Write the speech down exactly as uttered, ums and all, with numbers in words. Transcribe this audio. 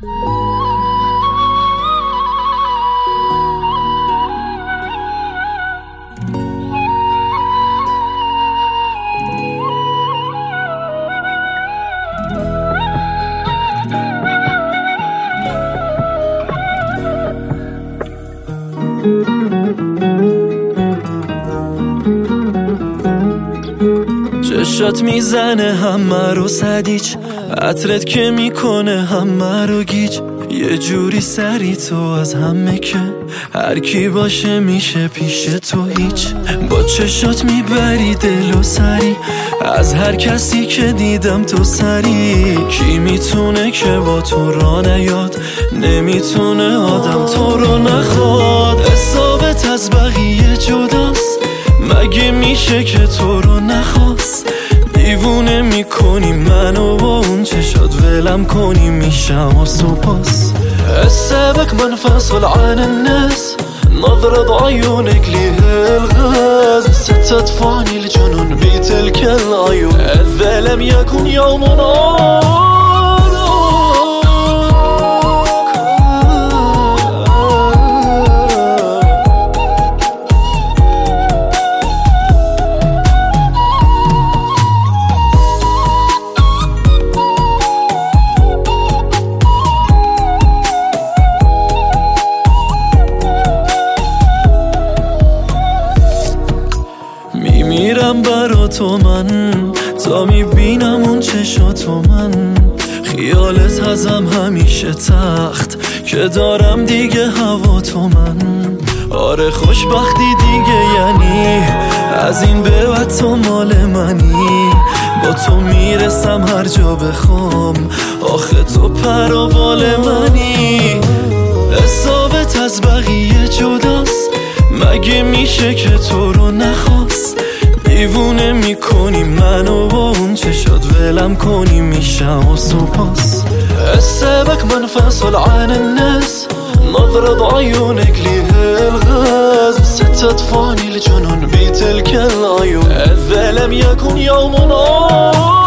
چشات میزنه همه رو سدیچ، عطرت که میکنه همه رو گیج. یه جوری سری تو از همه که هر کی باشه میشه پیش تو هیچ. با چشات میبری دل و سری از هر کسی که دیدم تو سری. کی میتونه که با تو را نیاد، نمیتونه آدم تو رو نخواد. حسابت از بقیه جداست، مگه میشه که تو رو نخواست؟ دیوونه میکنی منو با اون چشات، ولم کنی میشم و سپاس. حسابك منفصل عن الناس، نظرة عيونك ليه الغاز. ستدفعني الجنون بتلك العيون، إذا لم يكن يومنا. میمیرم برا تو من، تا میبینم اون چشاتو من. خیالت ازم همیشه تخت، که دارم دیگه هوا تو من. آره خوشبختی دیگه یعنی از این به بعد تو مال منی. با تو میرسم هر جا بخوام، آخه تو پر و بال منی. حسابت از بقیه جداست، مگه میشه که تو رو نخواست؟ دیوونه میکنی منو با اون چشات، ولم کنی میشم و سپاس. حسابك منفصل عن الناس، نظرة عيونك ليه الغاز. ستدفعني الجنون بتلك العيون، إذا لم يكن يومنا.